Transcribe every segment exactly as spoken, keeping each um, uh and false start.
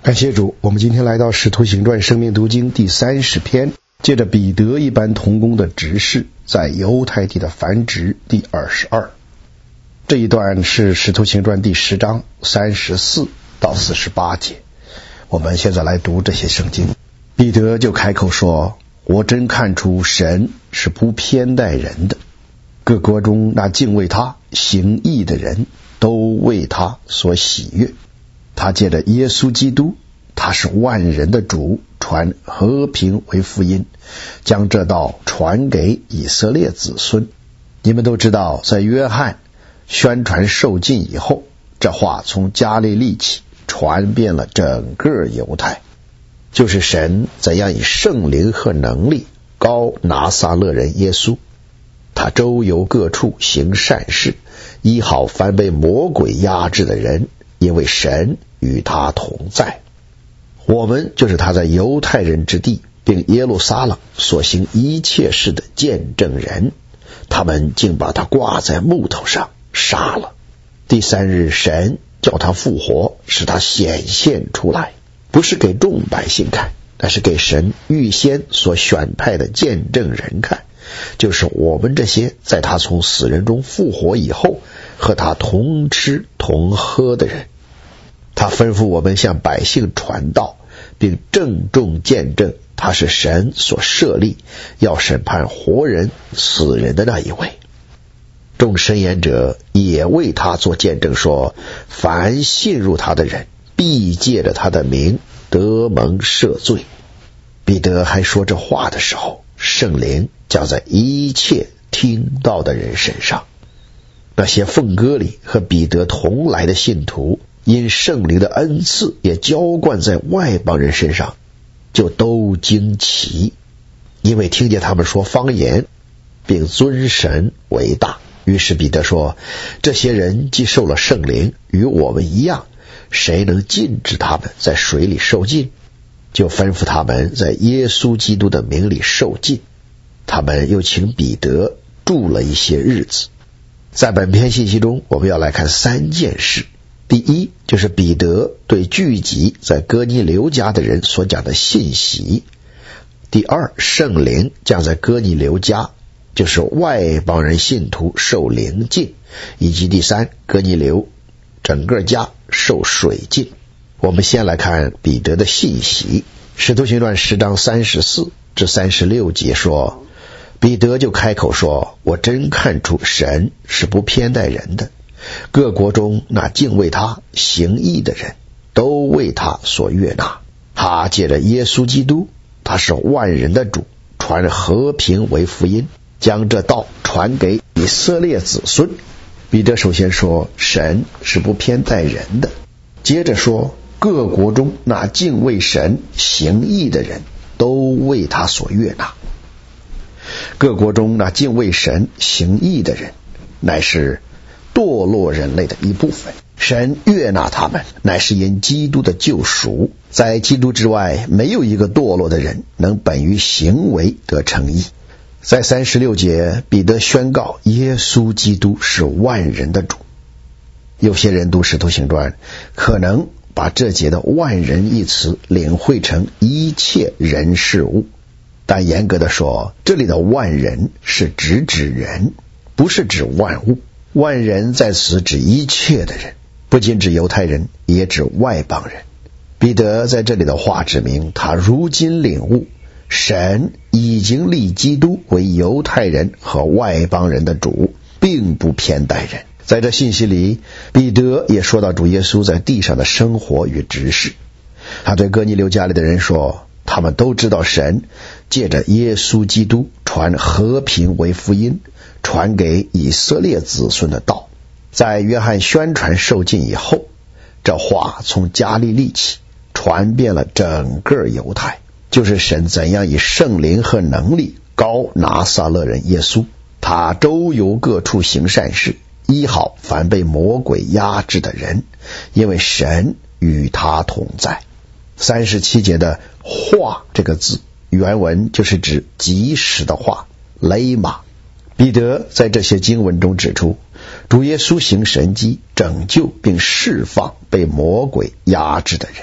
感谢主，我们今天来到使徒行传生命读经第三十篇，借着彼得一般同工的执事在犹太地的繁殖第二十二。这一段是使徒行传第十章三十四到四十八节。我们现在来读这些圣经。彼得就开口说，我真看出神是不偏待人的，各国中那敬畏他行义的人都为他所喜悦。他借着耶稣基督，他是万人的主，传和平为福音，将这道传给以色列子孙。你们都知道，在约翰宣传受浸以后，这话从加利利起传遍了整个犹太，就是神怎样以圣灵和能力膏拿撒勒人耶稣，他周游各处行善事，医好凡被魔鬼压制的人，因为神与他同在。我们就是他在犹太人之地并耶路撒冷所行一切事的见证人，他们竟把他挂在木头上杀了。第三日神叫他复活，使他显现出来，不是给众百姓看，但是给神预先所选派的见证人看，就是我们这些在他从死人中复活以后和他同吃同喝的人。他吩咐我们向百姓传道，并郑重见证他是神所设立要审判活人死人的那一位。众申言者也为他做见证说，凡信入他的人必借着他的名得蒙赦罪。彼得还说这话的时候，圣灵降在一切听到的人身上。那些奉割礼和彼得同来的信徒，因圣灵的恩赐也浇灌在外邦人身上，就都惊奇，因为听见他们说方言，并尊神为大。于是彼得说，这些人既受了圣灵，与我们一样，谁能禁止他们在水里受浸？就吩咐他们在耶稣基督的名里受浸。他们又请彼得住了一些日子。在本篇信息中，我们要来看三件事。第一，就是彼得对聚集在哥尼流家的人所讲的信息。第二，圣灵降在哥尼流家，就是外邦人信徒受灵浸。以及第三，哥尼流整个家受水浸。我们先来看彼得的信息。使徒行传十章三十四至三十六节说，彼得就开口说，我真看出神是不偏待人的，各国中那敬畏他行义的人都为他所悦纳。他借着耶稣基督，他是万人的主，传和平为福音，将这道传给以色列子孙。彼得首先说神是不偏待人的，接着说各国中那敬畏神行义的人都为他所悦纳。各国中那敬畏神行义的人，乃是堕落人类的一部分，神悦纳他们，乃是因基督的救赎。在基督之外，没有一个堕落的人能本于行为得称义。在三十六节，彼得宣告耶稣基督是万人的主。有些人读使徒行传，可能把这节的万人一词领会成一切人事物，但严格的说，这里的万人是指指人，不是指万物。万人在此指一切的人，不仅指犹太人，也指外邦人。彼得在这里的话指明，他如今领悟神已经立基督为犹太人和外邦人的主，并不偏待人。在这信息里，彼得也说到主耶稣在地上的生活与执事。他对哥尼流家里的人说，他们都知道神借着耶稣基督传和平为福音，传给以色列子孙的道。在约翰宣传受浸以后，这话从加利利起传遍了整个犹太，就是神怎样以圣灵和能力膏拿撒勒人耶稣，他周游各处行善事，医好凡被魔鬼压制的人，因为神与他同在。三十七节的话这个字，原文就是指及时的话，雷玛。彼得在这些经文中指出，主耶稣行神迹，拯救并释放被魔鬼压制的人。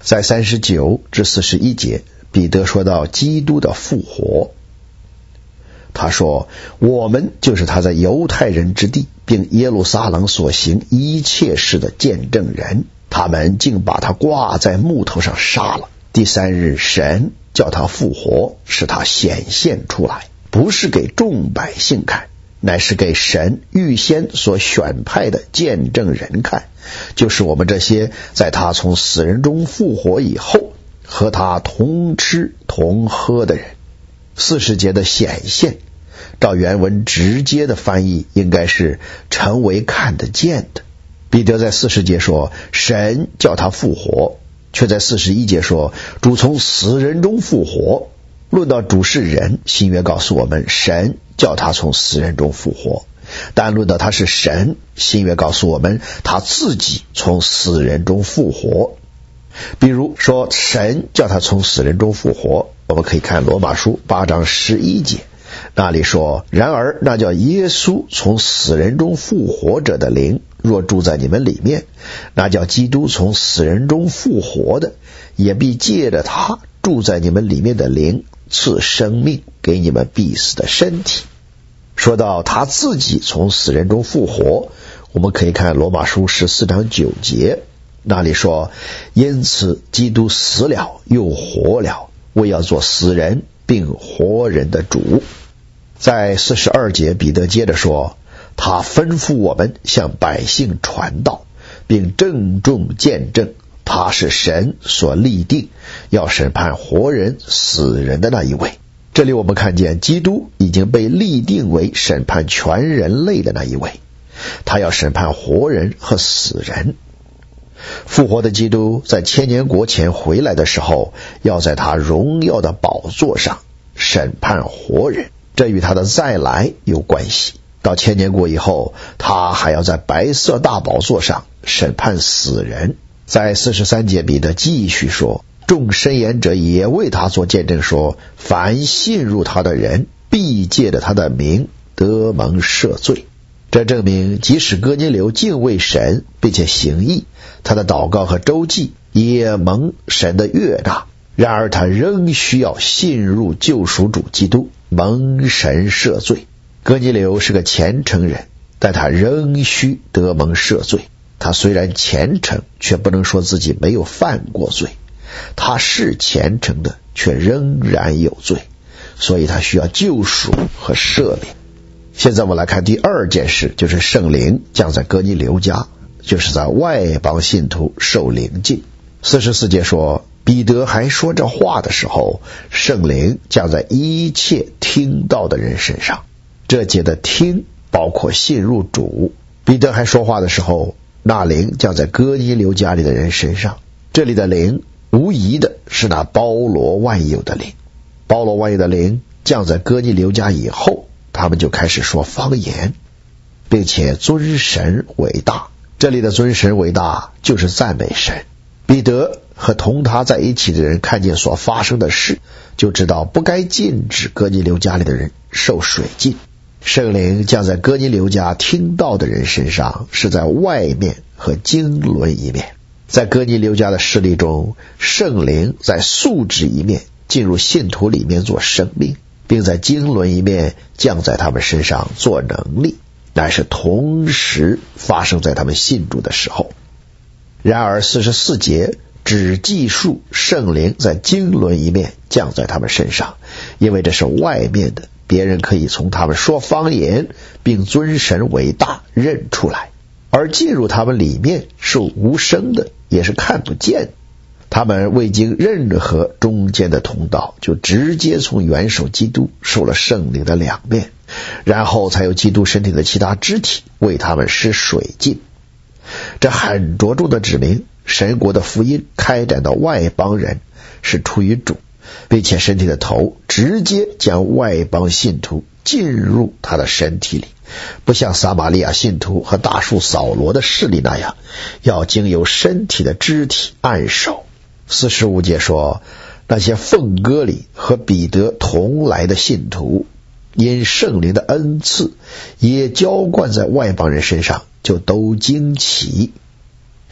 在三十九至四十一节，彼得说到基督的复活。他说，我们就是他在犹太人之地并耶路撒冷所行一切事的见证人，他们竟把他挂在木头上杀了。第三日神叫他复活，使他显现出来，不是给众百姓看，乃是给神预先所选派的见证人看，就是我们这些在他从死人中复活以后和他同吃同喝的人。四十节的显现，照原文直接的翻译应该是成为看得见的。彼得在四十节说神叫他复活，却在四十一节说主从死人中复活。论到主是人，新约告诉我们神叫他从死人中复活，但论到他是神，新约告诉我们他自己从死人中复活。比如说神叫他从死人中复活，我们可以看罗马书八章十一节，那里说，然而那叫耶稣从死人中复活者的灵若住在你们里面，那叫基督从死人中复活的也必借着他住在你们里面的灵赐生命给你们必死的身体。说到他自己从死人中复活，我们可以看罗马书十四章九节，那里说，因此基督死了又活了，为要做死人并活人的主。在四十二节，彼得接着说，他吩咐我们向百姓传道，并郑重见证他是神所立定要审判活人死人的那一位。这里我们看见基督已经被立定为审判全人类的那一位，他要审判活人和死人。复活的基督在千年国前回来的时候，要在他荣耀的宝座上审判活人，这与他的再来有关系。到千年国以后，他还要在白色大宝座上审判死人。在四十三节，彼得继续说，众申言者也为他做见证说，凡信入他的人必借着他的名得蒙赦罪。这证明即使哥尼流敬畏神并且行义，他的祷告和周济也蒙神的悦纳，然而他仍需要信入救赎主基督，蒙神赦罪。哥尼流是个虔诚人，但他仍需得蒙赦罪。他虽然虔诚，却不能说自己没有犯过罪，他是虔诚的，却仍然有罪，所以他需要救赎和赦免。现在我们来看第二件事，就是圣灵降在哥尼流家，就是在外邦信徒受灵浸。四十四节说，彼得还说这话的时候，圣灵降在一切听到的人身上。这节的听包括信入主。彼得还说话的时候，那灵降在哥尼流家里的人身上。这里的灵无疑的是那包罗万有的灵。包罗万有的灵降在哥尼流家以后，他们就开始说方言，并且尊神为大。这里的尊神为大就是赞美神。彼得和同他在一起的人看见所发生的事，就知道不该禁止哥尼流家里的人受水浸。圣灵降在哥尼流家听到的人身上，是在外面和经纶一面。在哥尼流家的事例中，圣灵在素质一面进入信徒里面做生命，并在经纶一面降在他们身上做能力，乃是同时发生在他们信主的时候。然而四十四节只记述圣灵在经纶一面降在他们身上，因为这是外面的，别人可以从他们说方言并尊神为大认出来，而进入他们里面是无声的，也是看不见。他们未经任何中间的通道，就直接从元首基督受了圣灵的两面，然后才有基督身体的其他肢体为他们施水浸。这很着重的指明神国的福音开展到外邦人是出于主，并且身体的头直接将外邦信徒进入他的身体里，不像撒玛利亚信徒和大树扫罗的势力那样要经由身体的肢体按手。四十五节说，那些奉割礼和彼得同来的信徒，因圣灵的恩赐也浇灌在外邦人身上，就都惊奇。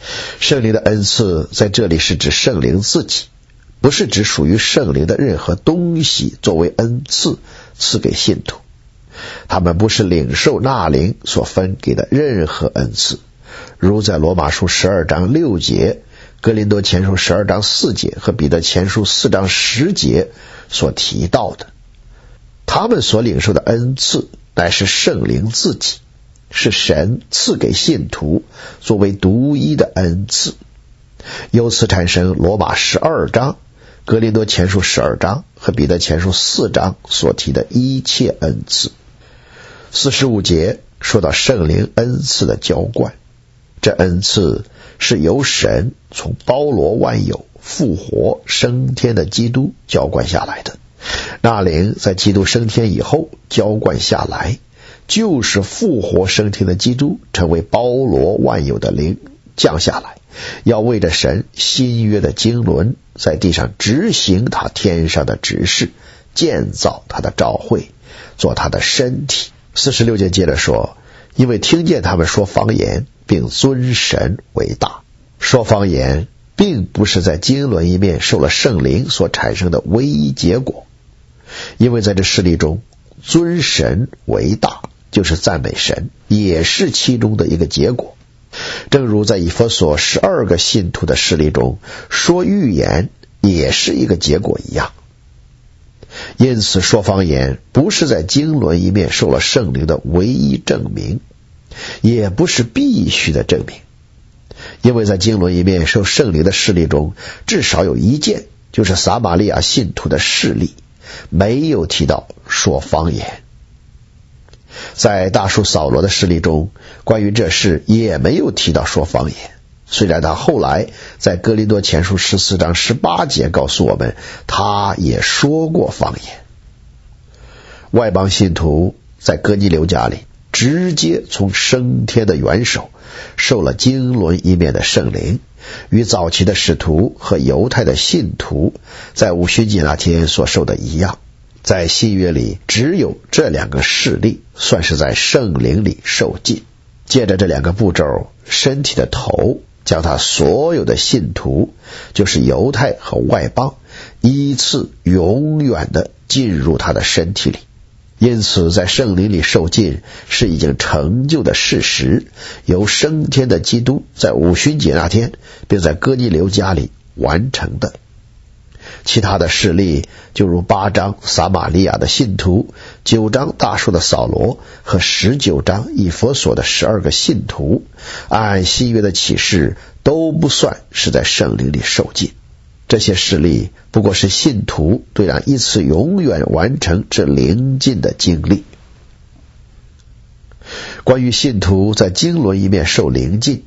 圣灵的恩赐在这里是指圣灵自己，不是指属于圣灵的任何东西作为恩赐赐给信徒。他们不是领受那灵所分给的任何恩赐，如在罗马书十二章六节、哥林多前书十二章四节和彼得前书四章十节所提到的。他们所领受的恩赐乃是圣灵自己，是神赐给信徒作为独一的恩赐，由此产生罗马十二章、哥林多前书十二章和彼得前书四章所提的一切恩赐。四十五节说到圣灵恩赐的浇灌，这恩赐是由神从包罗万有、复活升天的基督浇灌下来的。那灵在基督升天以后浇灌下来，就是复活升天的基督成为包罗万有的灵降下来，要为着神新约的经纶在地上执行他天上的职事，建造他的召会，做他的身体。四十六节接着说，因为听见他们说方言，并尊神为大。说方言并不是在经纶一面受了圣灵所产生的唯一结果，因为在这事例中，尊神为大就是赞美神，也是其中的一个结果。正如在以弗所十二个信徒的事例中，说预言也是一个结果一样。因此说方言不是在经纶一面受了圣灵的唯一证明，也不是必须的证明，因为在经纶一面受圣灵的事例中，至少有一件，就是撒玛利亚信徒的事例，没有提到说方言。在大叔扫罗的事例中，关于这事也没有提到说方言，虽然他后来在哥林多前书十四章十八节告诉我们，他也说过方言。外邦信徒在哥尼流家里直接从升天的元首受了经纶一面的圣灵，与早期的使徒和犹太的信徒在五旬节那天所受的一样。在新约里只有这两个事例算是在圣灵里受浸。借着这两个步骤，身体的头将他所有的信徒，就是犹太和外邦，依次永远的进入他的身体里。因此在圣灵里受浸是已经成就的事实，由升天的基督在五旬节那天并在哥尼流家里完成的。其他的事例就如八章撒玛利亚的信徒、九章大数的扫罗和十九章以弗所的十二个信徒，按新约的启示都不算是在圣灵里受浸。这些事例不过是信徒对让一次永远完成这灵浸的经历。关于信徒在经纶一面受灵浸，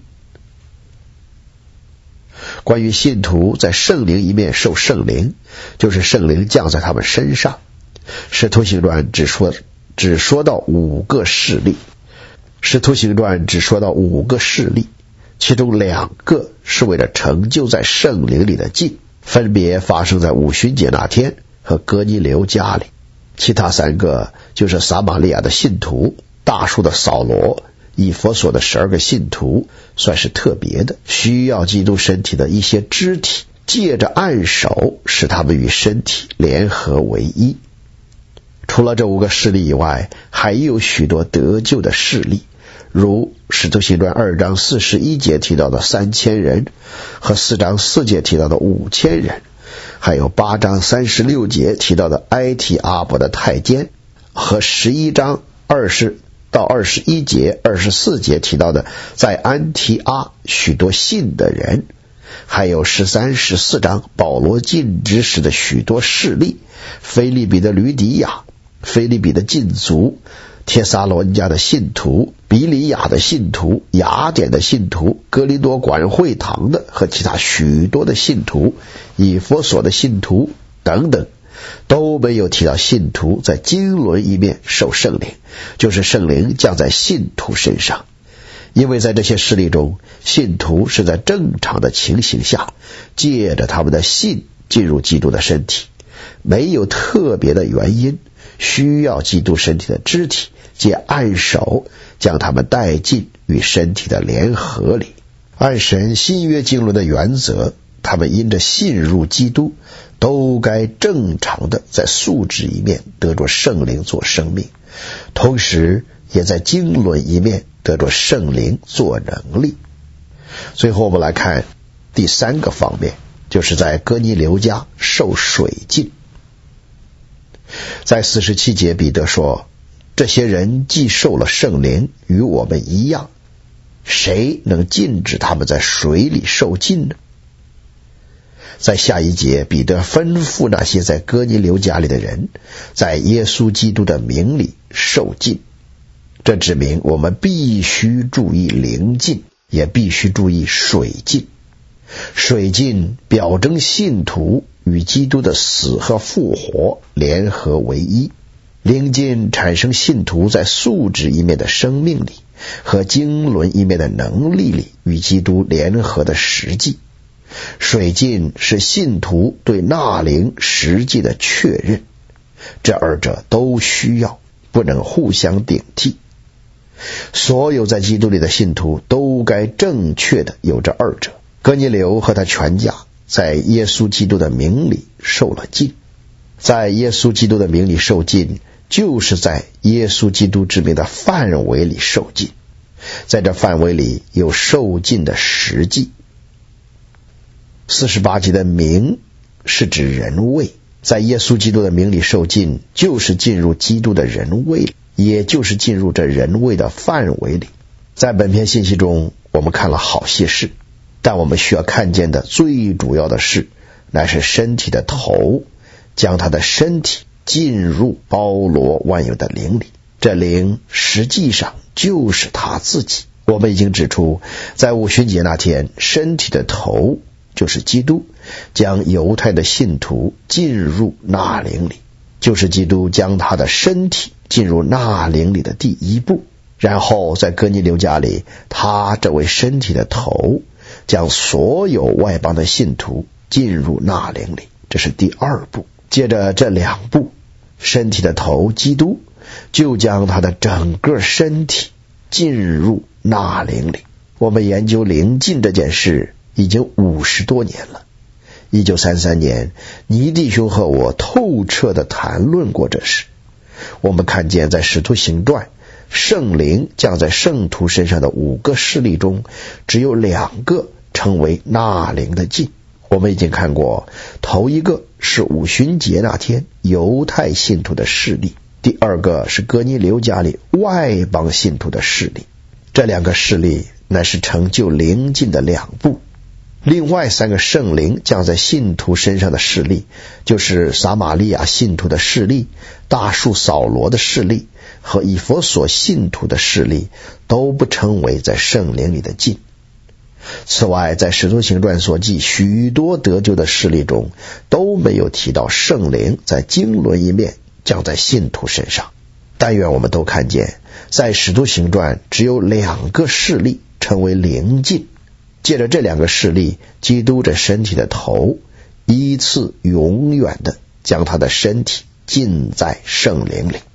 关于信徒在圣灵一面受圣灵，就是圣灵降在他们身上，使徒行传只说只说到五个事例，使徒行传只说到五个事例，其中两个是为了成就在圣灵里的浸，分别发生在五旬节那天和哥尼流家里。其他三个就是撒玛利亚的信徒、大数的扫罗、以弗所的十二个信徒，算是特别的，需要基督身体的一些肢体，借着按手使他们与身体联合为一。除了这五个事例以外，还有许多得救的事例，如使徒行传二章四十一节提到的三千人，和四章四节提到的五千人，还有八章三十六节提到的埃提阿伯的太监，和十一章二十到二十一节、二十四节提到的在安提阿许多信的人，还有十三、十四章保罗禁止时的许多事例，腓立比的吕底亚、腓立比的禁足、帖撒罗尼迦的信徒、比里亚的信徒、雅典的信徒、哥林多管会堂的和其他许多的信徒、以弗所的信徒等等，都没有提到信徒在经纶一面受圣灵，就是圣灵降在信徒身上。因为在这些事例中，信徒是在正常的情形下借着他们的信进入基督的身体，没有特别的原因需要基督身体的肢体借按手将他们带进与身体的联合里。 按神新约经纶的原则，他们因着信入基督，都该正常的在素质一面得着圣灵做生命，同时也在经纶一面得着圣灵做能力。最后我们来看第三个方面，就是在哥尼流家受水浸。在四十七节，彼得说，这些人既受了圣灵，与我们一样，谁能禁止他们在水里受浸呢？在下一节，彼得吩咐那些在哥尼流家里的人，在耶稣基督的名里受浸。这指明我们必须注意灵浸，也必须注意水浸。水浸表征信徒与基督的死和复活联合为一，灵浸产生信徒在素质一面的生命里和经纶一面的能力里与基督联合的实际。水浸是信徒对纳灵实际的确认，这二者都需要，不能互相顶替。所有在基督里的信徒都该正确的有这二者。哥尼流和他全家在耶稣基督的名里受了浸，在耶稣基督的名里受浸，就是在耶稣基督之名的范围里受浸，在这范围里有受浸的实际。四十八节的名是指人位，在耶稣基督的名里受浸，就是进入基督的人位，也就是进入这人位的范围里。在本篇信息中，我们看了好些事，但我们需要看见的最主要的事，乃是身体的头将他的身体进入包罗万有的灵里，这灵实际上就是他自己。我们已经指出，在五旬节那天，身体的头就是基督将犹太的信徒进入纳灵里，就是基督将他的身体进入纳灵里的第一步。然后在哥尼流家里，他这位身体的头将所有外邦的信徒进入纳灵里，这是第二步。接着这两步，身体的头基督就将他的整个身体进入纳灵里。我们研究灵浸这件事已经五十多年了。一九三三年，倪弟兄和我透彻地谈论过这事。我们看见在使徒行传，圣灵降在圣徒身上的五个事例中，只有两个称为纳灵的浸。我们已经看过，头一个是五旬节那天犹太信徒的事例，第二个是哥尼流家里外邦信徒的事例。这两个事例乃是成就灵浸的两步。另外三个圣灵降在信徒身上的事例，就是撒玛利亚信徒的事例、大树扫罗的事例和以弗所信徒的事例，都不称为在圣灵里的浸。此外，在使徒行传所记许多得救的事例中，都没有提到圣灵在经纶一面降在信徒身上。但愿我们都看见，在使徒行传只有两个事例称为灵浸。借着这两个事例，基督这身体的头依次永远的将他的身体浸在圣灵里。